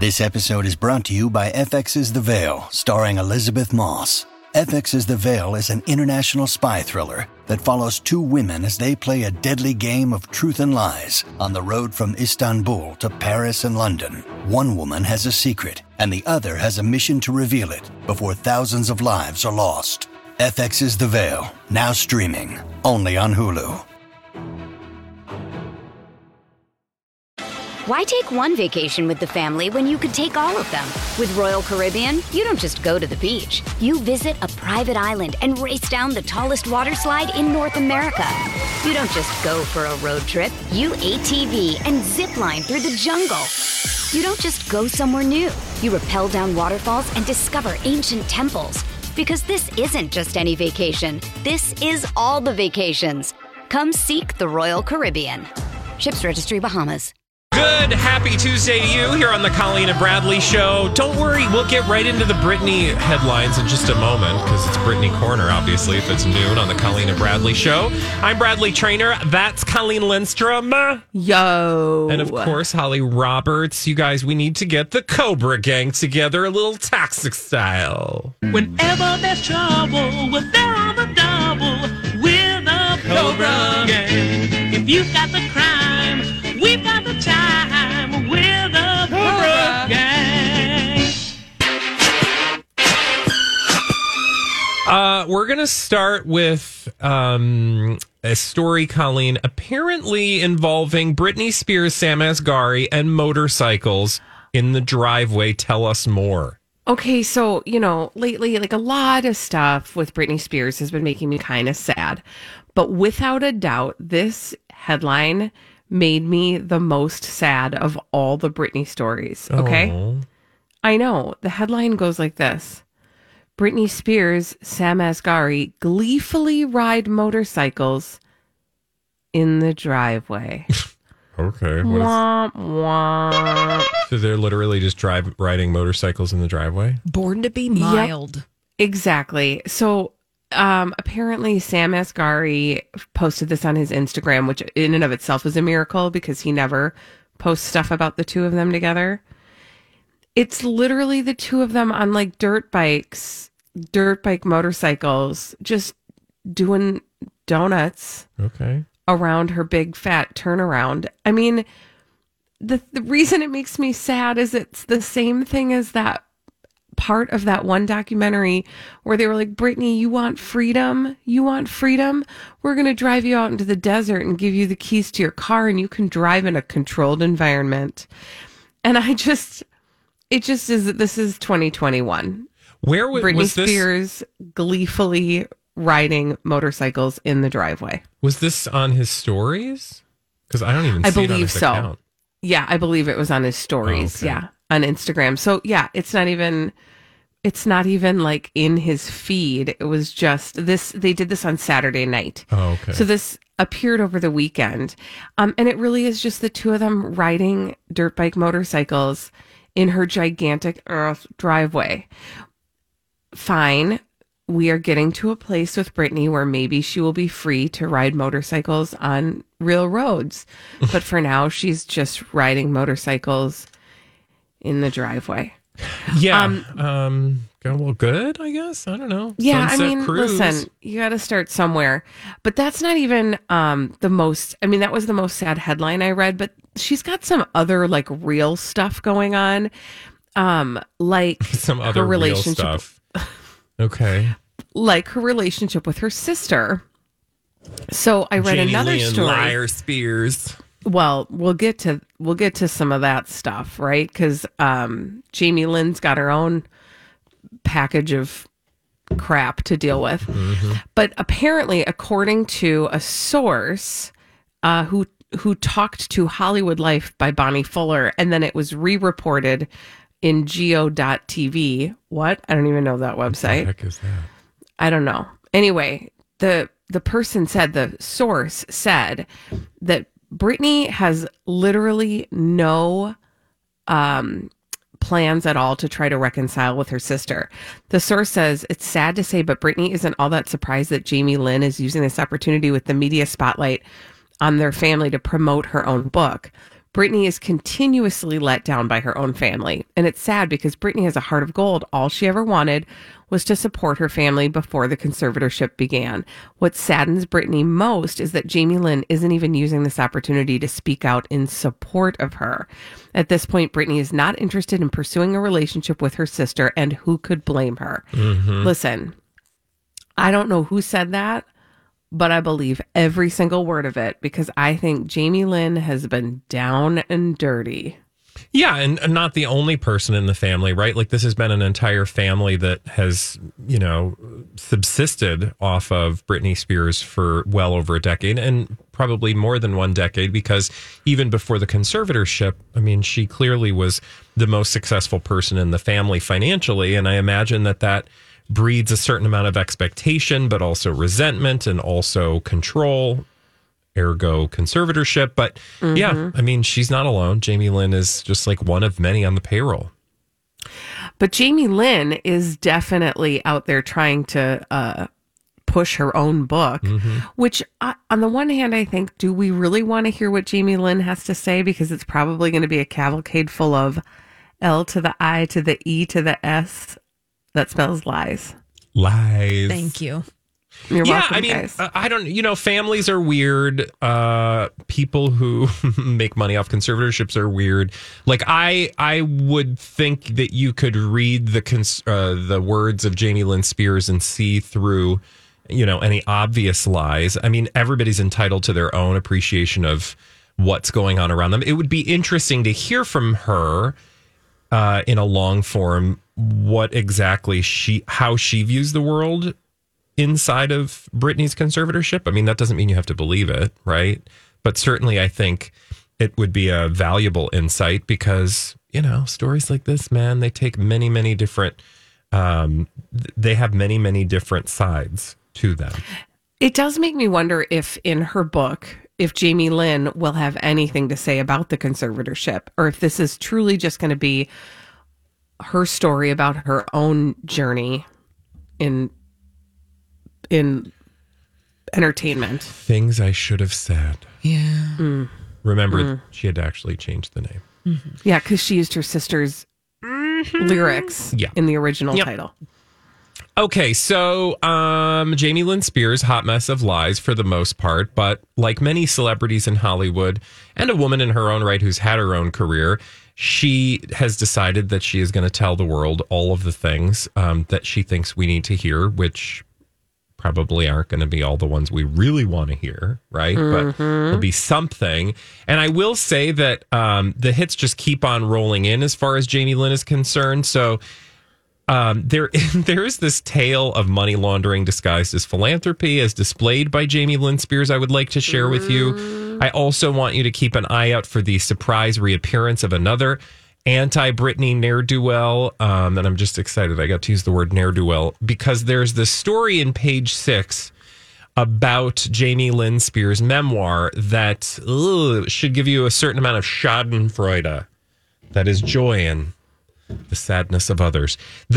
This episode is brought to you by FX's The Veil, starring Elizabeth Moss. FX's The Veil is an international spy thriller that follows two women as they play a deadly game of truth and lies on the road from Istanbul to Paris and London. One woman has a secret, and the other has a mission to reveal it before thousands of lives are lost. FX's The Veil, now streaming, only on Hulu. Why take one vacation with the family when you could take all of them? With Royal Caribbean, you don't just go to the beach. You visit a private island and race down the tallest water slide in North America. You don't just go for a road trip. You ATV and zip line through the jungle. You don't just go somewhere new. You rappel down waterfalls and discover ancient temples. Because this isn't just any vacation. This is all the vacations. Come seek the Royal Caribbean. Ships Registry, Bahamas. Good, happy Tuesday to you here on the Colleen and Bradley Show. Don't worry, we'll get right into the Britney headlines in just a moment because it's Britney Corner, obviously, if it's noon on the Colleen and Bradley Show. I'm Bradley Trainer. That's Colleen Lindstrom. Yo. And of course, Holly Roberts. You guys, we need to get the Cobra Gang together, a little toxic style. Whenever there's trouble, we're there on the double. We're the Cobra Gang. If you've got the crime, we've got the time. We're the Cobra Gang. We're going to start with a story, Colleen, apparently involving Britney Spears, Sam Asghari, and motorcycles in the driveway. Tell us more. Okay, so, lately, a lot of stuff with Britney Spears has been making me kind of sad. But without a doubt, this headline made me the most sad of all the Britney stories, okay? Oh. I know. The headline goes like this. Britney Spears, Sam Asghari gleefully ride motorcycles in the driveway. Okay. Womp, womp. So they're literally just riding motorcycles in the driveway? Born to be mild. Yep, exactly. So apparently Sam Asghari posted this on his Instagram, which in and of itself is a miracle because he never posts stuff about the two of them together. It's literally the two of them on dirt bike motorcycles, just doing donuts. Okay. Around her big fat turnaround. I mean, the reason it makes me sad is it's the same thing as that part of that one documentary where they were like, Britney, you want freedom? You want freedom? We're going to drive you out into the desert and give you the keys to your car and you can drive in a controlled environment. And it just is that this is 2021. Where Britney was this? Spears gleefully riding motorcycles in the driveway. Was this on his stories? Because I don't even see it on believe his so. account. Yeah, I believe it was on his stories. Oh, okay. Yeah, on Instagram. So yeah, it's not even in his feed. It was just this. They did this on Saturday night. Oh, okay. So this appeared over the weekend, and it really is just the two of them riding dirt bike motorcycles in her gigantic driveway. Fine. We are getting to a place with Britney where maybe she will be free to ride motorcycles on real roads. But for now, she's just riding motorcycles in the driveway. Yeah. Well, good, I guess. I don't know. Yeah, Sunset I mean, Cruise. listen, you got to start somewhere. But that's not even the most, that was the most sad headline I read. But she's got some other real stuff going on. Some other real stuff. Okay. Like her relationship with her sister. So I read Janie another Lee and story. Liar Spears. Well, we'll get to some of that stuff, right? Because Jamie Lynn's got her own package of crap to deal with. Mm-hmm. But apparently, according to a source who talked to Hollywood Life by Bonnie Fuller, and then it was re-reported in geo.tv. What? I don't even know that website. What the heck is that? I don't know. Anyway, the person said, the source said that Britney has literally no plans at all to try to reconcile with her sister. The source says, it's sad to say, but Britney isn't all that surprised that Jamie Lynn is using this opportunity with the media spotlight on their family to promote her own book. Britney is continuously let down by her own family. And it's sad because Brittany has a heart of gold. All she ever wanted was to support her family before the conservatorship began. What saddens Brittany most is that Jamie Lynn isn't even using this opportunity to speak out in support of her. At this point, Brittany is not interested in pursuing a relationship with her sister, and who could blame her? Listen, I don't know who said that, but I believe every single word of it because I think Jamie Lynn has been down and dirty. Yeah, and not the only person in the family, right? Like this has been an entire family that has, subsisted off of Britney Spears for well over a decade and probably more than one decade because even before the conservatorship, I mean, she clearly was the most successful person in the family financially. And I imagine that breeds a certain amount of expectation, but also resentment and also control. Ergo conservatorship. But yeah, I mean, she's not alone. Jamie Lynn is just like one of many on the payroll. But Jamie Lynn is definitely out there trying to push her own book, which on the one hand, I think, do we really want to hear what Jamie Lynn has to say? Because it's probably going to be a cavalcade full of L to the I to the E to the S that spells lies. Lies. Thank you. You're welcome, I mean, guys. I don't, families are weird. People who make money off conservatorships are weird. Like I would think that you could read the words of Jamie Lynn Spears and see through, any obvious lies. I mean, everybody's entitled to their own appreciation of what's going on around them. It would be interesting to hear from her in a long form what exactly how she views the world inside of Britney's conservatorship. I mean, that doesn't mean you have to believe it, right? But certainly I think it would be a valuable insight because, stories like this, man, they take many, many different, they have many, many different sides to them. It does make me wonder if in her book, if Jamie Lynn will have anything to say about the conservatorship, or if this is truly just going to be her story about her own journey in entertainment. Things I should have said. Yeah. Remember, she had to actually change the name. Yeah, because she used her sister's lyrics in the original title. Okay, so Jamie Lynn Spears, hot mess of lies for the most part, but like many celebrities in Hollywood and a woman in her own right who's had her own career, she has decided that she is going to tell the world all of the things that she thinks we need to hear, which probably aren't going to be all the ones we really want to hear, right? But there'll be something. And I will say that the hits just keep on rolling in as far as Jamie Lynn is concerned. So there is this tale of money laundering disguised as philanthropy as displayed by Jamie Lynn Spears I would like to share with you. I also want you to keep an eye out for the surprise reappearance of another anti-Britney ne'er-do-well. And I'm just excited I got to use the word ne'er-do-well because there's this story in page 6 about Jamie Lynn Spears' memoir that should give you a certain amount of schadenfreude. That is joy in the sadness of others.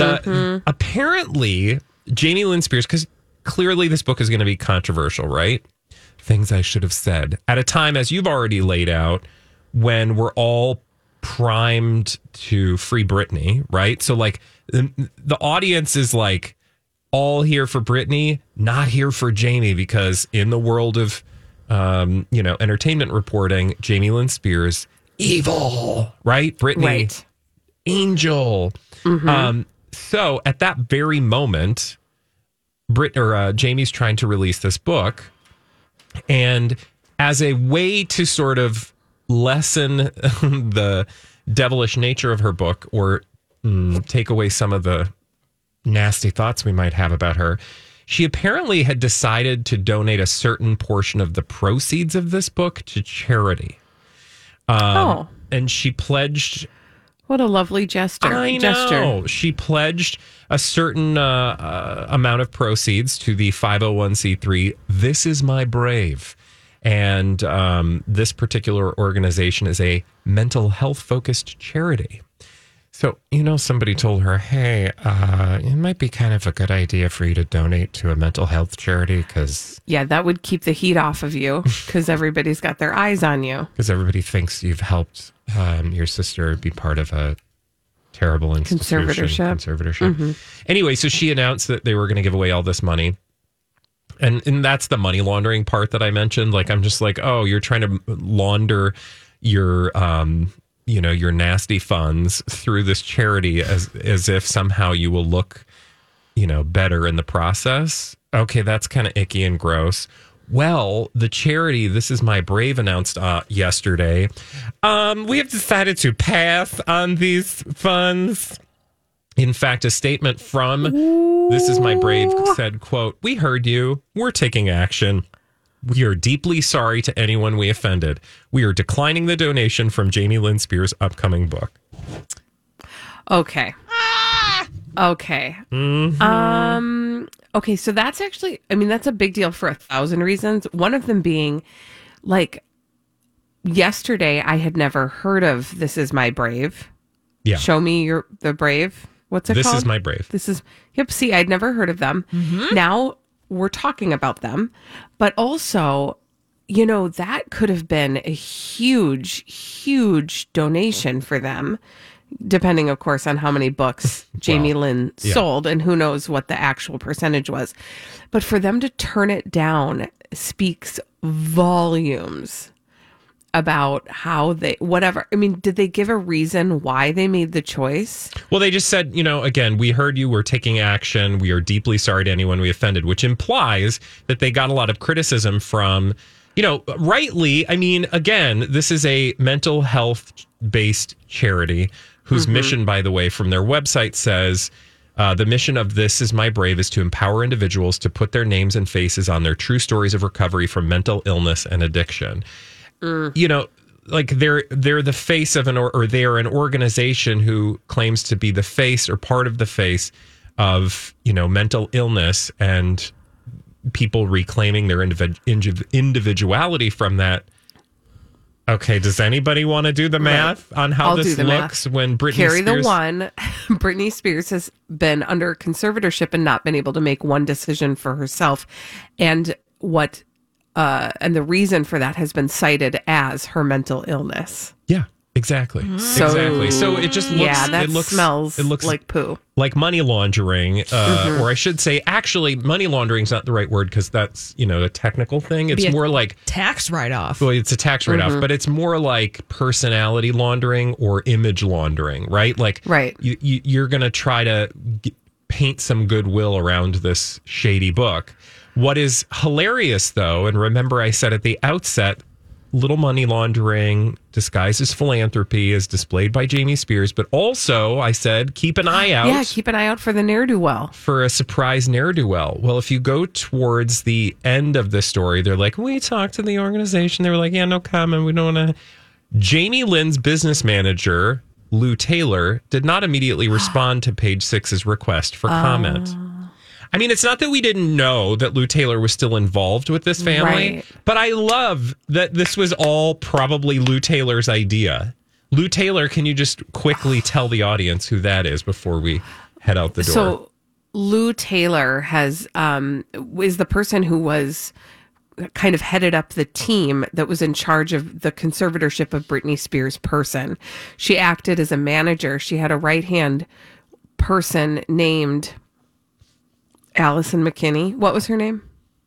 Apparently, Jamie Lynn Spears, because clearly this book is going to be controversial, right? Things I should have said. At a time, as you've already laid out, when we're all primed to free Britney, right? So like the audience is like all here for Britney, not here for Jamie, because in the world of entertainment reporting, Jamie Lynn Spears, evil, right? Britney, Right. angel. So at that very moment, Jamie's trying to release this book, and as a way to sort of lessen the devilish nature of her book or take away some of the nasty thoughts we might have about her, she apparently had decided to donate a certain portion of the proceeds of this book to charity. And she pledged... What a lovely gesture. I know. She pledged a certain amount of proceeds to the 501c3 This Is My Brave. And this particular organization is a mental health focused charity. So, somebody told her, hey, it might be kind of a good idea for you to donate to a mental health charity because... Yeah, that would keep the heat off of you because everybody's got their eyes on you. Because everybody thinks you've helped your sister be part of a terrible institution. Conservatorship. Anyway, so she announced that they were going to give away all this money. And that's the money laundering part that I mentioned. Like, I'm just like, oh, you're trying to launder your, your nasty funds through this charity as if somehow you will look, better in the process. Okay, that's kind of icky and gross. Well, the charity, This Is My Brave, announced yesterday, we have decided to pass on these funds. In fact, a statement from This Is My Brave said, quote, "We heard you. We're taking action. We are deeply sorry to anyone we offended. We are declining the donation from Jamie Lynn Spears' upcoming book." Okay. Okay. Okay, so that's actually, that's a big deal for 1,000 reasons. One of them being, like, yesterday I had never heard of This Is My Brave. Yeah. Show me the Brave. What's it called? This Is My Brave. See, I'd never heard of them. Now we're talking about them. But also, that could have been a huge, huge donation for them, depending, of course, on how many books Jamie Lynn sold, and who knows what the actual percentage was. But for them to turn it down speaks volumes about how did they give a reason why they made the choice? Well, they just said, again, we heard you, we're taking action. We are deeply sorry to anyone we offended, which implies that they got a lot of criticism from, rightly. Again, this is a mental health based charity whose mission, by the way, from their website says, the mission of This Is My Brave is to empower individuals to put their names and faces on their true stories of recovery from mental illness and addiction. Like they're the face of or they are an organization who claims to be the face or part of the face of, mental illness and people reclaiming their individuality from that. Okay, does anybody want to do the math on how this looks when Britney Carry Spears... the one. Britney Spears has been under conservatorship and not been able to make one decision for herself. And and the reason for that has been cited as her mental illness. Yeah, exactly. Exactly. So it just looks... smells like poo. Like money laundering, or I should say, actually, money laundering is not the right word because that's, a technical thing. It's more like... tax write-off. Well, it's a tax write-off, but it's more like personality laundering or image laundering, right? Like, you're going to try to paint some goodwill around this shady book. What is hilarious, though, and remember I said at the outset, little money laundering disguised as philanthropy is displayed by Jamie Spears, but also I said, keep an eye out. Yeah, keep an eye out for the ne'er-do-well. For a surprise ne'er-do-well. Well, if you go towards the end of the story, they're like, we talked to the organization. They were like, yeah, no comment. We don't want to. Jamie Lynn's business manager, Lou Taylor, did not immediately respond to Page Six's request for comment. It's not that we didn't know that Lou Taylor was still involved with this family, but I love that this was all probably Lou Taylor's idea. Lou Taylor, can you just quickly tell the audience who that is before we head out the door? So Lou Taylor is the person who was kind of headed up the team that was in charge of the conservatorship of Britney Spears' person. She acted as a manager. She had a right-hand person named... Allison McKinney. What was her name?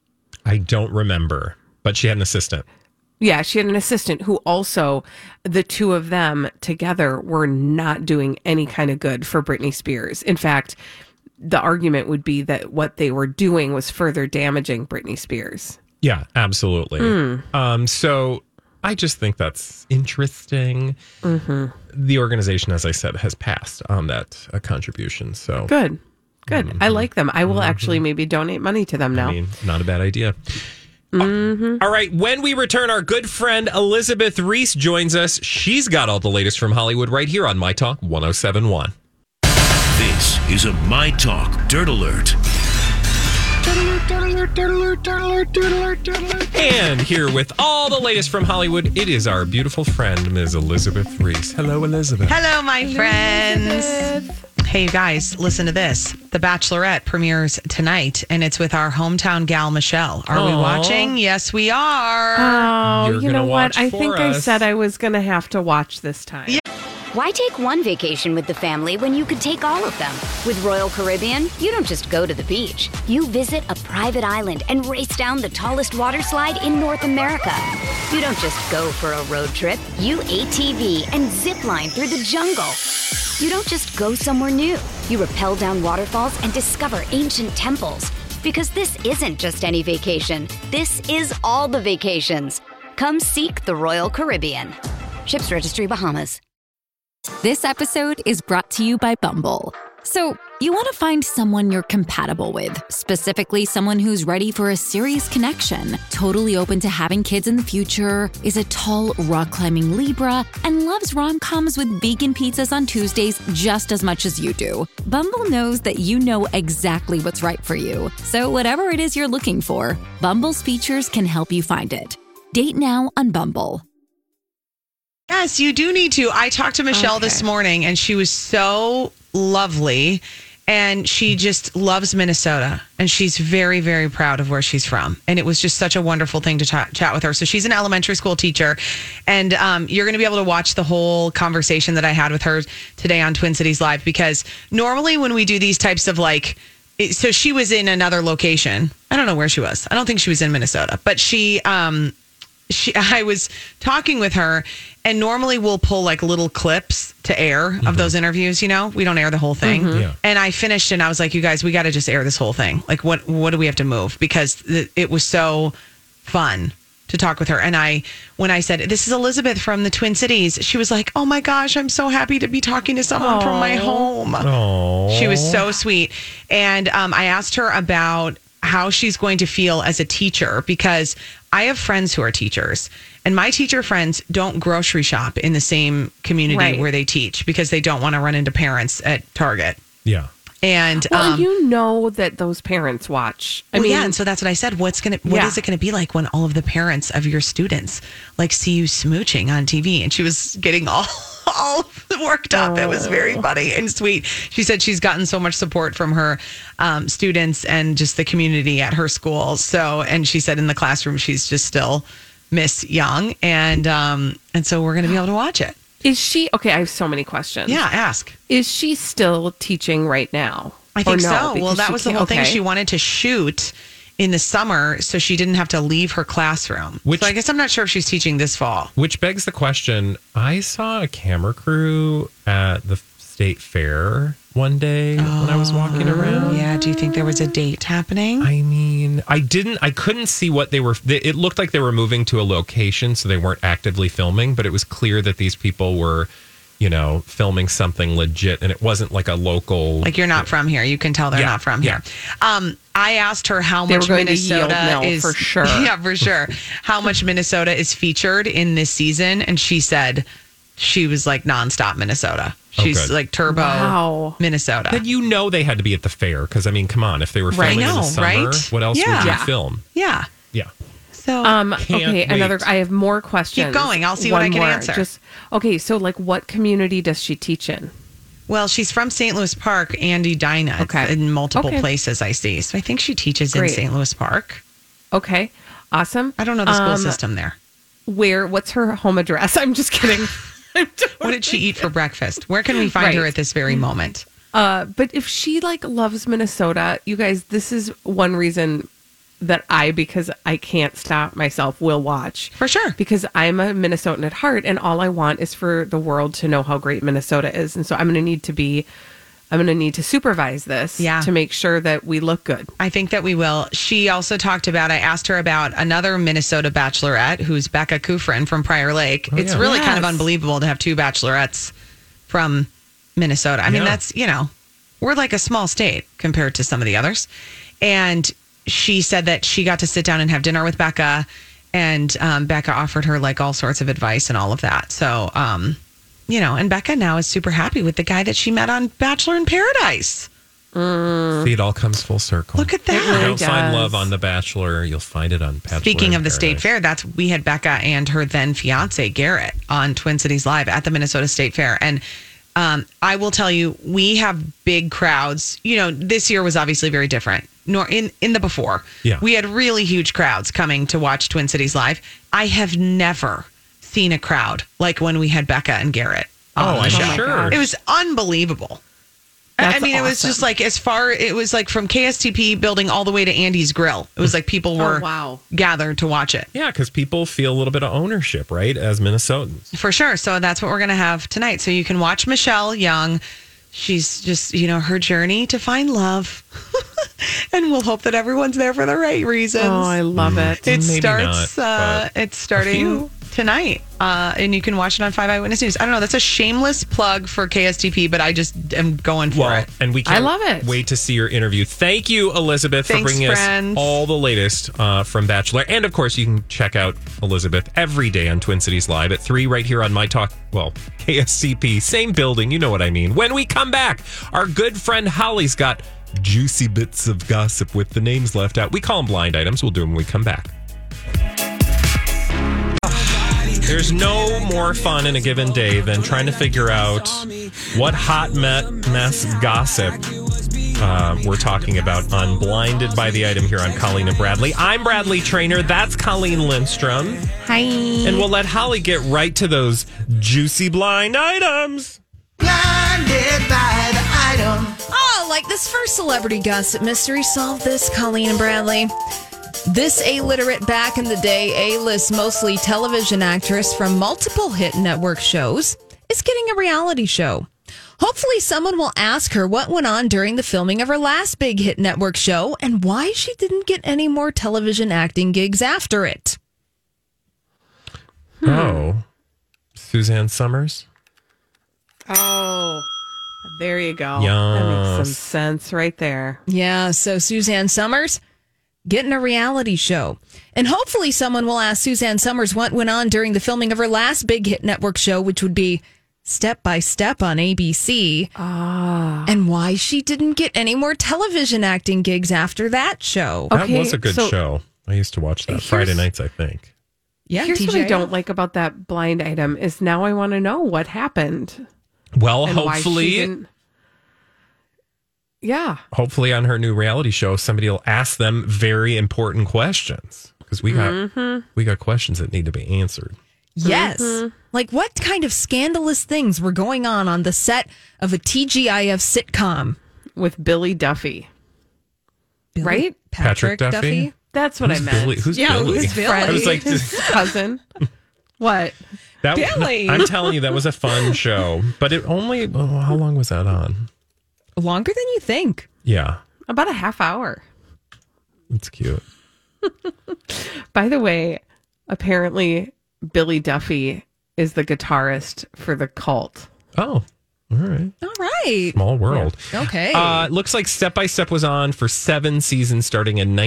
I don't remember, but she had an assistant. Yeah, she had an assistant who also, the two of them together were not doing any kind of good for Britney Spears. In fact, the argument would be that what they were doing was further damaging Britney Spears. Yeah, absolutely. So I just think that's interesting. The organization, as I said, has passed on that contribution. So Good. I like them. I will actually maybe donate money to them now. Not a bad idea. All right. When we return, our good friend Elizabeth Reese joins us. She's got all the latest from Hollywood right here on My Talk 107.1. This is a My Talk Dirt Alert. And here with all the latest from Hollywood, it is our beautiful friend, Ms. Elizabeth Reese. Hello, Elizabeth. Hello, my friends. Hey, you guys, listen to this. The Bachelorette premieres tonight, and it's with our hometown gal, Michelle. Are we watching? Yes, we are. Oh, You're you know gonna what? watch I for think I us. said I was going to have to watch this time. Yeah. Why take one vacation with the family when you could take all of them? With Royal Caribbean, you don't just go to the beach. You visit a private island and race down the tallest water slide in North America. You don't just go for a road trip. You ATV and zip line through the jungle. You don't just go somewhere new. You rappel down waterfalls and discover ancient temples. Because this isn't just any vacation. This is all the vacations. Come seek the Royal Caribbean. Ships Registry, Bahamas. This episode is brought to you by Bumble. So, you want to find someone you're compatible with, specifically someone who's ready for a serious connection, totally open to having kids in the future, is a tall, rock-climbing Libra, and loves rom-coms with vegan pizzas on Tuesdays just as much as you do. Bumble knows that you know exactly what's right for you. So, whatever it is you're looking for, Bumble's features can help you find it. Date now on Bumble. Yes, you do need to. I talked to Michelle this morning, and she was so lovely, and she just loves Minnesota, and she's very, very proud of where she's from. And it was just such a wonderful thing to chat with her. So she's an elementary school teacher, and you're going to be able to watch the whole conversation that I had with her today on Twin Cities Live, because normally when we do these types of so she was in another location. I don't know where she was. I don't think she was in Minnesota, but I was talking with her, and normally we'll pull little clips to air of those interviews. We don't air the whole thing. Yeah. And I finished, and I was like, you guys, we got to just air this whole thing. What do we have to move? Because it was so fun to talk with her. And when I said, this is Elizabeth from the Twin Cities, she was like, oh my gosh, I'm so happy to be talking to someone from my home. Aww. She was so sweet. And I asked her about how she's going to feel as a teacher, because I have friends who are teachers, and my teacher friends don't grocery shop in the same community where they teach, because they don't want to run into parents at Target. Yeah. And that those parents watch. I mean, and so that's what I said. What is it going to be like when all of the parents of your students see you smooching on TV? And she was getting all worked up. It was very funny and sweet. She said she's gotten so much support from her students and just the community at her school. So, and she said in the classroom, she's just still Miss Young. And so we're going to be able to watch it. Is she, okay, I have so many questions. Yeah, ask. Is she still teaching right now? I think so. Well, that was the whole thing. She wanted to shoot in the summer so she didn't have to leave her classroom. So I guess I'm not sure if she's teaching this fall. Which begs the question, I saw a camera crew at the state fair one day when I was walking around. Yeah, do you think there was a date happening? I mean, I couldn't see what they were. It looked like they were moving to a location, so they weren't actively filming, but it was clear that these people were, filming something legit, and it wasn't like a local. You're not from here. You can tell they're not from here. I asked her how much Minnesota is for sure. Yeah, for sure. How much Minnesota is featured in this season, and she said she was nonstop Minnesota. She's turbo Minnesota. Then they had to be at the fair, because I mean, come on, if they were filming in the summer, what else would you film? Yeah. Yeah. So okay, I have more questions. Keep going. I'll see what I can answer. So what community does she teach in? Well, she's from St. Louis Park, Andy Dinah, in multiple places I see. So I think she teaches in St. Louis Park. Okay, awesome. I don't know the school system there. What's her home address? I'm just kidding. What did she eat for breakfast? Where can we find her at this very moment? But if she loves Minnesota, you guys, this is one reason that because I can't stop myself, will watch. For sure. Because I'm a Minnesotan at heart, and all I want is for the world to know how great Minnesota is. And so I'm going to need to supervise this to make sure that we look good. I think that we will. She also talked about, I asked her about another Minnesota bachelorette, who's Becca Kufrin from Prior Lake. It's really kind of unbelievable to have two bachelorettes from Minnesota. I mean, that's, we're like a small state compared to some of the others. And she said that she got to sit down and have dinner with Becca, and Becca offered her all sorts of advice and all of that. So, and Becca now is super happy with the guy that she met on Bachelor in Paradise. See, it all comes full circle. Look at that. If you don't find love on The Bachelor, you'll find it on Bachelor. Speaking of the state fair, we had Becca and her then fiance Garrett on Twin Cities Live at the Minnesota State Fair. And I will tell you, we have big crowds. This year was obviously very different. In the before, we had really huge crowds coming to watch Twin Cities Live. I have never seen a crowd like when we had Becca and Garrett Oh, I'm show. sure. It was unbelievable. I That's mean, it was just like it was like from KSTP building all the way to Andy's Grill. It was like people were gathered to watch it. Yeah, because people feel a little bit of ownership, right, as Minnesotans. For sure. So that's what we're going to have tonight. So you can watch Michelle Young. She's just, her journey to find love. And we'll hope that everyone's there for the right reasons. Oh, I love it. It Maybe starts, not, it's starting tonight. And you can watch it on 5 Eyewitness News. I don't know. That's a shameless plug for KSTP, but I just am going for it. And we I love it. wait to see your interview. Thank you, Elizabeth, Thanks, for bringing friends. us all the latest from Bachelor. And, of course, you can check out Elizabeth every day on Twin Cities Live at 3 right here on My Talk. Well, KSCP, same building. You know what I mean. When we come back, our good friend Holly's got juicy bits of gossip with the names left out. We call them blind items. We'll do them when we come back. There's no more fun in a given day than trying to figure out what hot mess gossip we're talking about on Blinded by the Item here on Colleen and Bradley. I'm Bradley Trainer. That's Colleen Lindstrom. Hi. And we'll let Holly get right to those juicy blind items. Blinded by the item. Oh, like this first celebrity gossip mystery. Solve this, Colleen and Bradley. This illiterate back in the day A-list, mostly television actress from multiple hit network shows is getting a reality show. Hopefully someone will ask her what went on during the filming of her last big hit network show and why she didn't get any more television acting gigs after it. Oh, Suzanne Summers? Oh, there you go. Yes. That makes some sense right there. Yeah, so Suzanne Summers getting a reality show. And hopefully someone will ask Suzanne Summers what went on during the filming of her last big hit network show, which would be Step by Step on ABC, and why she didn't get any more television acting gigs after that show. That was a good show. I used to watch that Friday nights, I think. Yeah, Here's what TGIF. I don't like about that blind item is now I want to know what happened. Well, and why she hopefully, didn't- yeah. hopefully on her new reality show, somebody will ask them very important questions because we got questions that need to be answered. Yes. Like what kind of scandalous things were going on the set of a TGIF sitcom? With Billy Duffy. Right? Patrick Duffy? That's what I meant. Billy? Who's Billy? Who's Billy? I was like, his cousin. What? Billy. I'm telling you, that was a fun show. But it only, how long was that on? Longer than you think. Yeah. About a half hour. It's cute. By the way, apparently Billy Duffy is the guitarist for The Cult. Oh, all right. All right. Small world. Okay. Looks like Step by Step was on for 7 seasons starting in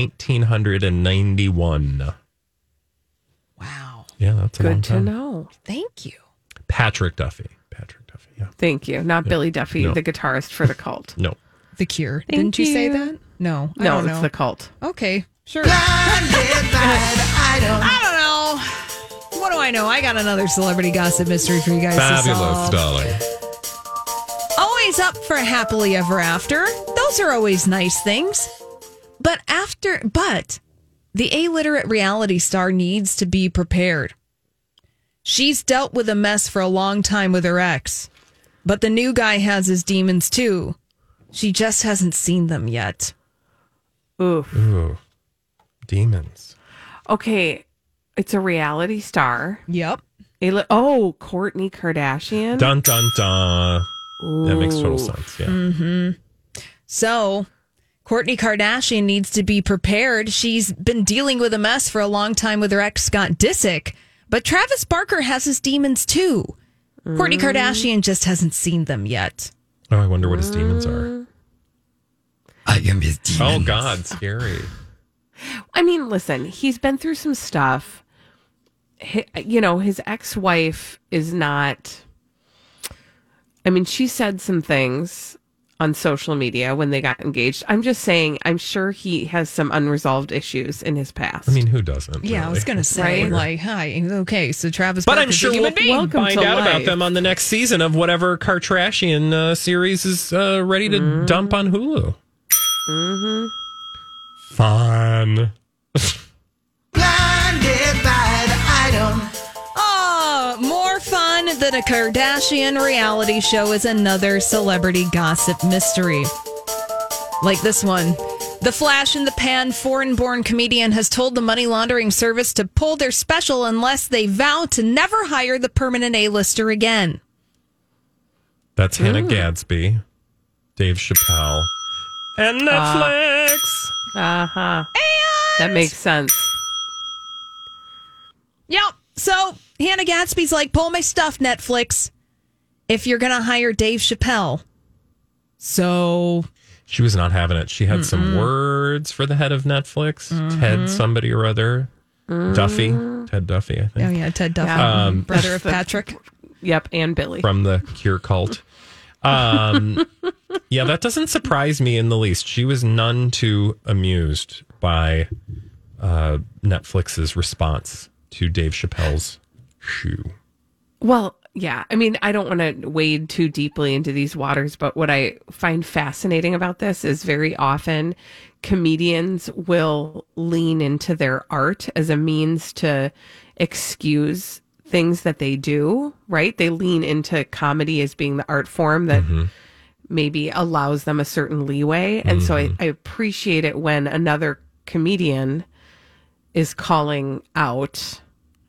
1991. Wow. Yeah, that's a long Good to time. know. Thank you. Patrick Duffy, yeah. Thank you. Not Billy Duffy, No. the guitarist for The Cult. No. The Cure. Thank Didn't you say you. that? No. I No, don't it's know. The Cult. Okay. Sure. Blinded by the item. I don't know. What do I know? I got another celebrity gossip mystery for you guys to Fabulous, solve. darling. Always up for happily ever after. Those are always nice things. But the illiterate reality star needs to be prepared. She's dealt with a mess for a long time with her ex, but the new guy has his demons too. She just hasn't seen them yet. Oof. Ooh. Demons. Okay. It's a reality star. Yep. Kourtney Kardashian. Dun, dun, dun. That makes total sense, yeah. Mm-hmm. So, Kourtney Kardashian needs to be prepared. She's been dealing with a mess for a long time with her ex, Scott Disick. But Travis Barker has his demons too. Kourtney Kardashian just hasn't seen them yet. Oh, I wonder what his demons are. I am his demons. Oh, God, scary. I mean, listen, he's been through some stuff. His ex-wife is not... I mean, she said some things on social media when they got engaged. I'm just saying, I'm sure he has some unresolved issues in his past. I mean, who doesn't? Yeah, I really? was going to say, hi, okay, so Travis But Barker's I'm sure a we'll human being. Welcome find to out about life. them on the next season of whatever Kardashian series is ready to dump on Hulu. Mm-hmm. Fun. Blinded by the item. Oh, more fun than a Kardashian reality show is another celebrity gossip mystery. Like this one. The flash in the pan foreign-born comedian has told the money laundering service to pull their special unless they vow to never hire the permanent A-lister again. That's Hannah Gadsby, Dave Chappelle, and Netflix. Uh-huh. That makes sense. Yep. So Hannah Gadsby's like, pull my stuff, Netflix, if you're going to hire Dave Chappelle. So... She was not having it. She had some words for the head of Netflix, Ted somebody or other, Duffy, Ted Duffy, I think. Oh, yeah, Ted Duffy, brother of Patrick. Yep, and Billy. From the Cure cult. Yeah, that doesn't surprise me in the least. She was none too amused by Netflix's response to Dave Chappelle's shoe. Well, yeah. I mean, I don't want to wade too deeply into these waters, but what I find fascinating about this is very often comedians will lean into their art as a means to excuse things that they do, right? They lean into comedy as being the art form that maybe allows them a certain leeway. And so I appreciate it when another comedian is calling out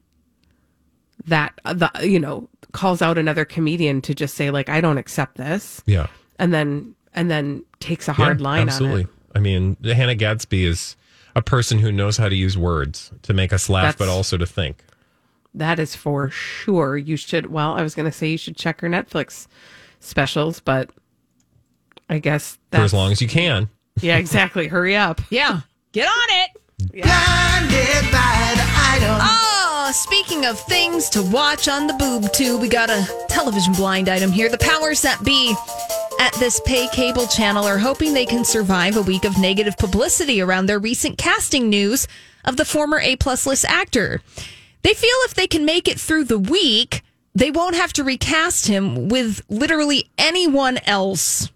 that, calls out another comedian to just say, like, I don't accept this. Yeah. And then takes a hard line absolutely. on it. I mean, Hannah Gadsby is a person who knows how to use words to make us laugh, but also to think. That is for sure. You should, I was going to say you should check her Netflix specials, but I guess that's... For as long as you can. Yeah, exactly. Hurry up. Yeah. Get on it. Blinded by the item. Oh, speaking of things to watch on the boob tube, we got a television blind item here. The powers that be at this pay cable channel are hoping they can survive a week of negative publicity around their recent casting news of the former A-plus list actor. They feel if they can make it through the week, they won't have to recast him with literally anyone else.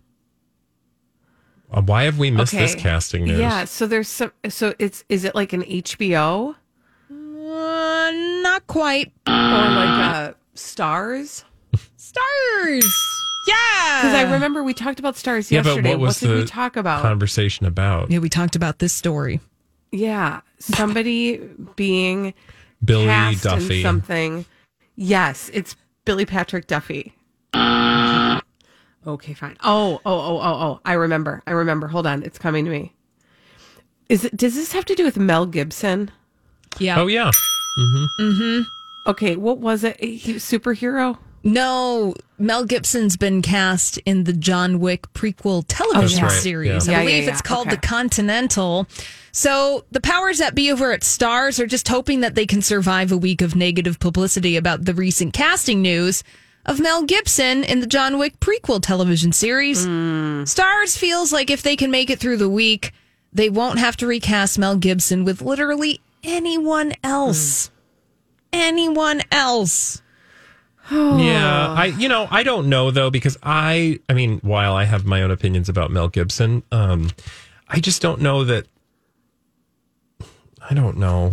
Why have we missed this casting news? Yeah, so there's some. So is it like an HBO? Not quite. Or like Stars? Stars. Yeah. Because I remember we talked about Stars yesterday. But what did we talk about? Conversation about? Yeah, we talked about this story. Yeah, somebody being Billy cast Duffy. in something. Yes, it's Billy Patrick Duffy. Okay, fine. Oh! I remember. Hold on, it's coming to me. Does this have to do with Mel Gibson? Yeah. Oh yeah. Okay, what was it? Superhero? No, Mel Gibson's been cast in the John Wick prequel television series. Yeah. I believe it's called The Continental. So the powers that be over at Stars are just hoping that they can survive a week of negative publicity about the recent casting news of Mel Gibson in the John Wick prequel television series. Stars feels like if they can make it through the week, they won't have to recast Mel Gibson with literally anyone else. Anyone else. Yeah, I don't know though, because I mean, while I have my own opinions about Mel Gibson, I just don't know that. I don't know.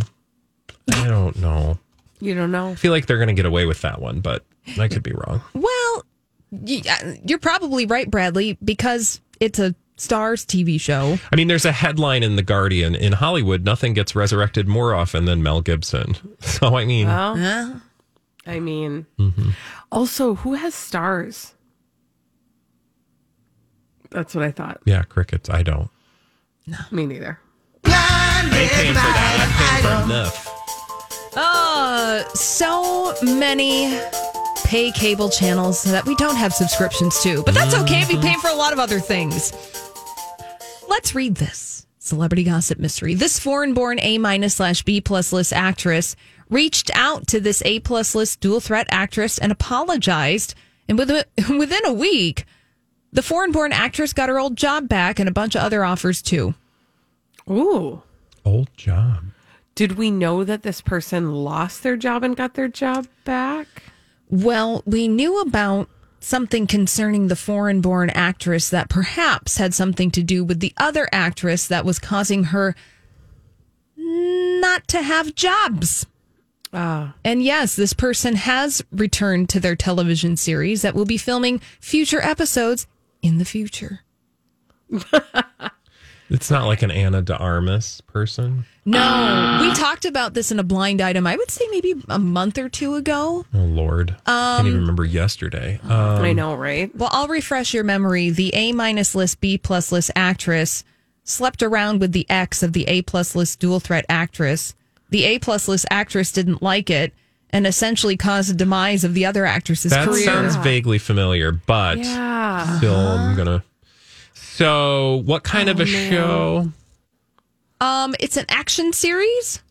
You don't know? I feel like they're going to get away with that one, but I could be wrong. Well, you're probably right, Bradley, because it's a Stars TV show. I mean, there's a headline in The Guardian: in Hollywood, nothing gets resurrected more often than Mel Gibson. So, I mean... Well, also, who has Stars? That's what I thought. Yeah, crickets. I don't. No, me neither. I ain't paying for that. I'm paying for enough. So many pay cable channels that we don't have subscriptions to, but that's okay. We pay for a lot of other things. Let's read this celebrity gossip mystery. This foreign-born A-/B+ list actress reached out to this A+ list dual threat actress and apologized. And within a week, the foreign-born actress got her old job back and a bunch of other offers too. Ooh. Old job. Did we know that this person lost their job and got their job back? Well, we knew about something concerning the foreign-born actress that perhaps had something to do with the other actress that was causing her not to have jobs. And yes, this person has returned to their television series that will be filming future episodes in the future. It's not like an Anna de Armas person. No, we talked about this in a blind item, I would say maybe a month or two ago. Oh, Lord. I can't even remember yesterday. I know, right? Well, I'll refresh your memory. The A- list, B+ list actress slept around with the ex of the A+ list dual threat actress. The A+ list actress didn't like it and essentially caused the demise of the other actress's That career. sounds vaguely familiar, but still I'm going to... So, what kind of a show? It's an action series.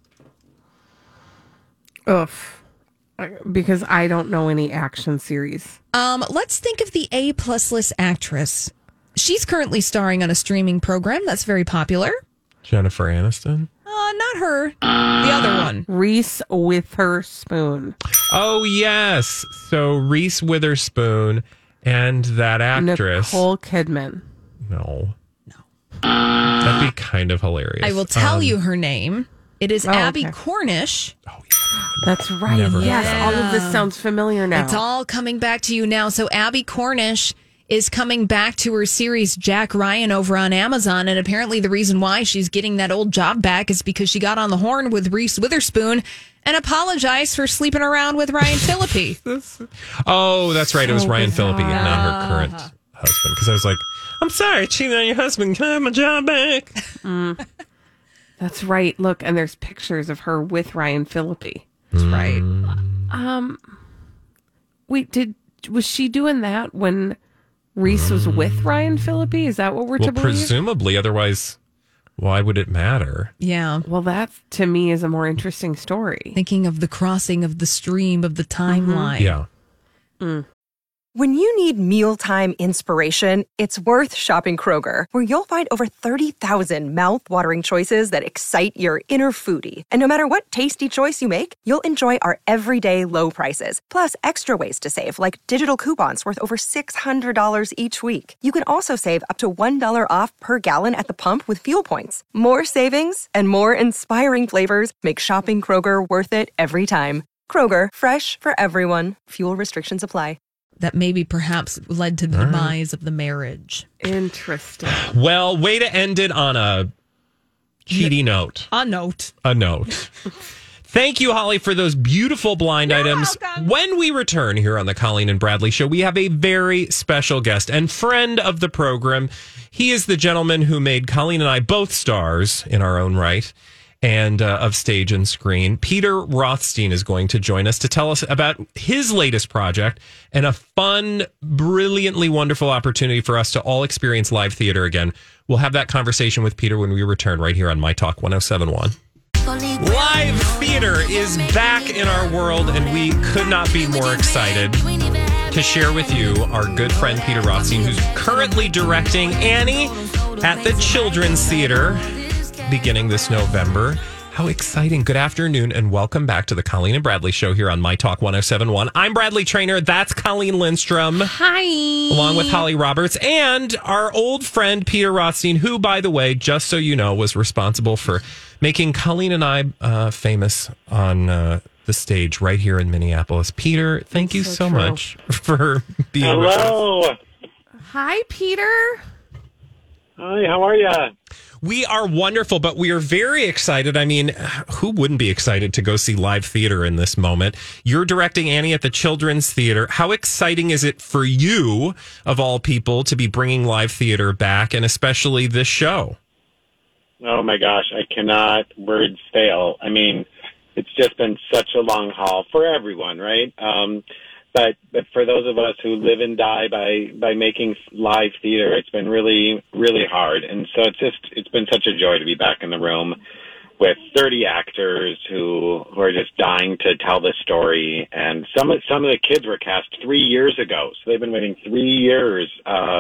Oof. Because I don't know any action series. Let's think of the A+ list actress. She's currently starring on a streaming program that's very popular. Jennifer Aniston? Not her. The other one. Reese Witherspoon. Oh, yes. So, Reese Witherspoon and that actress. Nicole Kidman. No. That'd be kind of hilarious. I will tell you her name. It is Abby okay. Cornish. That's right. Never. Yes, all of this sounds familiar now. It's all coming back to you now. So Abby Cornish is coming back to her series Jack Ryan over on Amazon. And apparently the reason why she's getting that old job back is because she got on the horn with Reese Witherspoon and apologized for sleeping around with Ryan Phillippe. Oh, that's right. It was So Ryan bizarre. Phillippe, not her current husband. Because I was like, I'm sorry, cheating on your husband. Can I have my job back? That's right. Look, and there's pictures of her with Ryan Phillippe. That's right. Wait, was she doing that when Reese was with Ryan Phillippe? Is that what we're Well, to believe? presumably. Otherwise, why would it matter? Yeah. Well, that to me is a more interesting story. Thinking of the crossing of the stream of the timeline. Yeah. When you need mealtime inspiration, it's worth shopping Kroger, where you'll find over 30,000 mouth-watering choices that excite your inner foodie. And no matter what tasty choice you make, you'll enjoy our everyday low prices, plus extra ways to save, like digital coupons worth over $600 each week. You can also save up to $1 off per gallon at the pump with fuel points. More savings and more inspiring flavors make shopping Kroger worth it every time. Kroger, fresh for everyone. Fuel restrictions apply. That maybe perhaps led to the demise of the marriage. Interesting. Well, way to end it on a cheaty note. A note. A note. Thank you, Holly, for those beautiful blind items. welcome. When we return here on the Colleen and Bradley Show, we have a very special guest and friend of the program. He is the gentleman who made Colleen and I both stars in our own right and of stage and screen. Peter Rothstein is going to join us to tell us about his latest project and a fun, brilliantly wonderful opportunity for us to all experience live theater again. We'll have that conversation with Peter when we return right here on My Talk 1071. Live theater is back in our world, and we could not be more excited to share with you our good friend Peter Rothstein, who's currently directing Annie at the Children's Theater beginning this November. How exciting. Good afternoon and welcome back to the Colleen and Bradley Show here on My Talk 1071. I'm Bradley Traynor. That's Colleen Lindstrom. Hi. Along with Holly Roberts and our old friend Peter Rothstein, who, by the way, just so you know, was responsible for making Colleen and I famous on the stage right here in Minneapolis. Peter, thank you so much for being with us. Hello. Hi, Peter. Hi, how are you? We are wonderful, but we are very excited. I mean, who wouldn't be excited to go see live theater in this moment? You're directing Annie at the Children's Theater. How exciting is it for you, of all people, to be bringing live theater back, and especially this show? Oh my gosh, I cannot words fail. I mean, it's just been such a long haul for everyone, right? But for those of us who live and die by making live theater, it's been really, really hard. And so it's been such a joy to be back in the room with 30 actors who are just dying to tell the story. And some of the kids were cast 3 years ago, so they've been waiting 3 years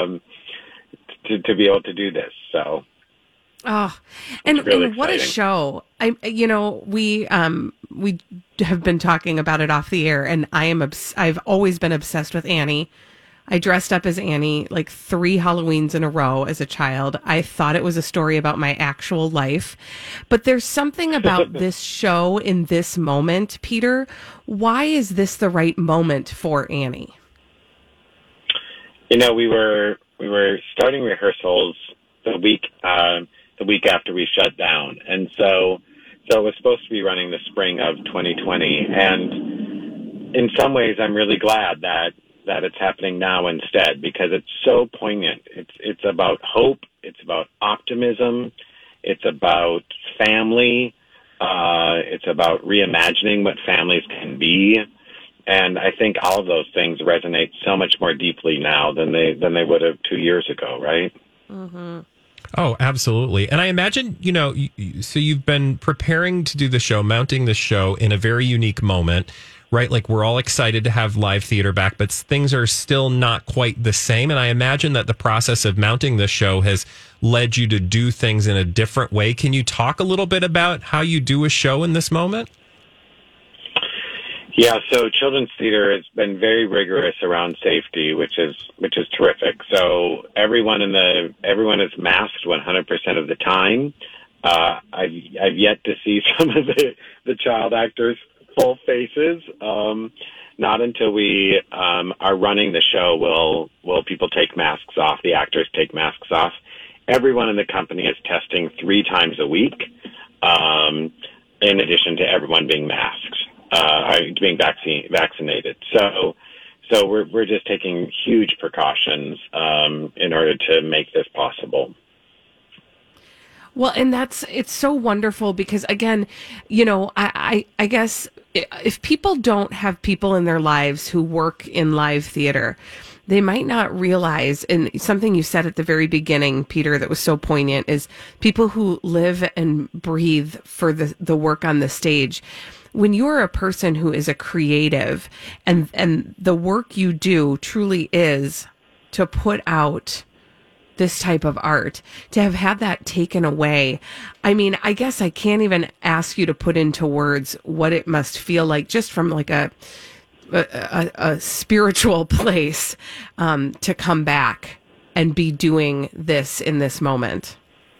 to be able to do this. So. Oh, and, really and what a exciting. show! We have been talking about it off the air, and I've always been obsessed with Annie. I dressed up as Annie like 3 Halloweens in a row as a child. I thought it was a story about my actual life. But there's something about this show in this moment, Peter. Why is this the right moment for Annie? You know, we were starting rehearsals the week after we shut down, and so it was supposed to be running the spring of 2020. And in some ways, I'm really glad that it's happening now instead, because it's so poignant. It's about hope. It's about optimism. It's about family. It's about reimagining what families can be. And I think all of those things resonate so much more deeply now than they would have 2 years ago, right? Mm-hmm. Oh, absolutely. And I imagine, you know, so you've been preparing to do the show, mounting the show in a very unique moment, right? Like, we're all excited to have live theater back, but things are still not quite the same. And I imagine that the process of mounting the show has led you to do things in a different way. Can you talk a little bit about how you do a show in this moment? Yeah, so children's theater has been very rigorous around safety, which is terrific. So everyone is masked 100% of the time. I've yet to see some of the child actors' full faces. Not until we are running the show will people take masks off. The actors take masks off. Everyone in the company is testing 3 times a week, in addition to everyone being masked. Being vaccinated. So we're just taking huge precautions in order to make this possible. Well, and it's so wonderful because, again, you know, I guess if people don't have people in their lives who work in live theater, they might not realize, and something you said at the very beginning, Peter, that was so poignant, is people who live and breathe for the work on the stage. When you're a person who is a creative and the work you do truly is to put out this type of art, to have had that taken away, I mean, I guess I can't even ask you to put into words what it must feel like, just from like a spiritual place, to come back and be doing this in this moment.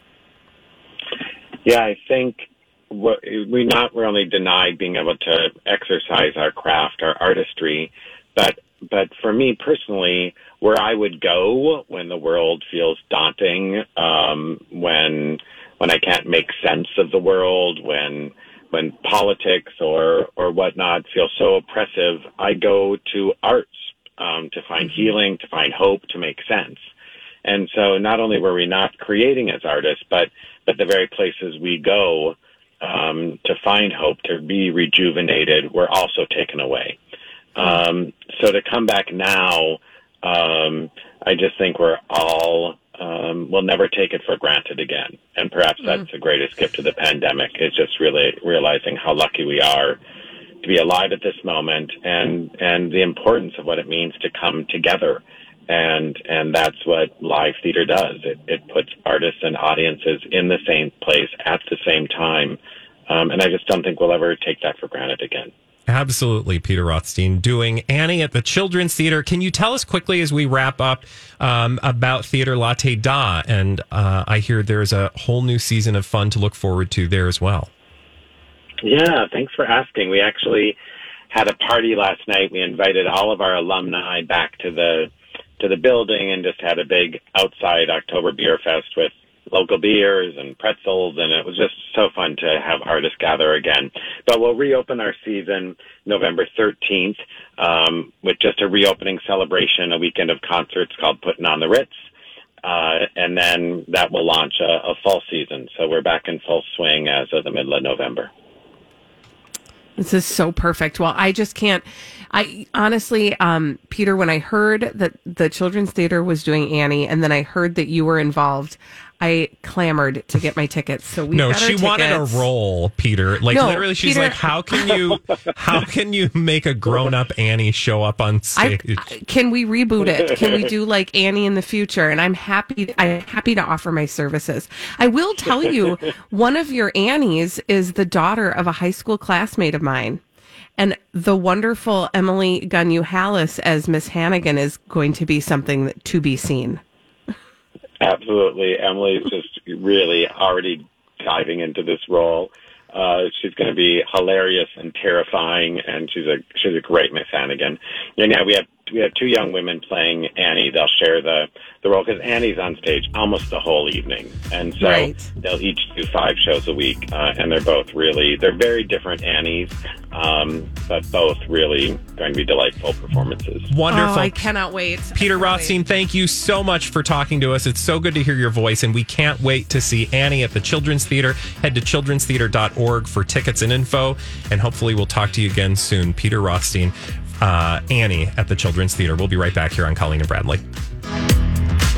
Yeah, I think we not only denied being able to exercise our craft, our artistry, but for me personally, where I would go when the world feels daunting, when I can't make sense of the world, when politics or whatnot feel so oppressive, I go to arts to find healing, to find hope, to make sense. And so not only were we not creating as artists, but the very places we go to find hope, to be rejuvenated, were also taken away. So to come back now, I just think we're all, we'll never take it for granted again. And perhaps that's the greatest gift of the pandemic, is just really realizing how lucky we are to be alive at this moment, and the importance of what it means to come together. And that's what live theater does. It puts artists and audiences in the same place at the same time. And I just don't think we'll ever take that for granted again. Absolutely, Peter Rothstein, doing Annie at the Children's Theater. Can you tell us quickly as we wrap up about Theater Latte Da? And I hear there's a whole new season of fun to look forward to there as well. Yeah, thanks for asking. We actually had a party last night. We invited all of our alumni back to the building and just had a big outside October Beer Fest with local beers and pretzels, and it was just so fun to have artists gather again. But we'll reopen our season November 13th with just a reopening celebration, a weekend of concerts called Putting on the Ritz, and then that will launch a fall season. So we're back in full swing as of the middle of November. This is so perfect. Well, I just can't. I honestly, Peter, when I heard that the Children's Theater was doing Annie, and then I heard that you were involved, I clamored to get my tickets. So we got our tickets. Wanted a role, Peter. Like, no, literally, she's Peter, like, how can you make a grown-up Annie show up on stage? Can we reboot it? Can we do like Annie in the future? And I'm happy to offer my services. I will tell you, one of your Annies is the daughter of a high school classmate of mine. And the wonderful Emily Gunyu-Hallis as Miss Hannigan is going to be something to be seen. Absolutely. Emily's just really already diving into this role. She's going to be hilarious and terrifying, and she's a great Miss Hannigan. Now we have two young women playing Annie. They'll share the role because Annie's on stage almost the whole evening, and so they'll each do 5 shows a week, and they're very different Annies, but both really going to be delightful performances. Wonderful. Oh, I cannot wait. Peter Rothstein, thank you so much for talking to us. It's so good to hear your voice, and we can't wait to see Annie at the Children's Theater. Head to childrenstheater.org for tickets and info, and hopefully we'll talk to you again soon. Peter Rothstein, Annie at the Children's Theater. We'll be right back here on Colleen and Bradley.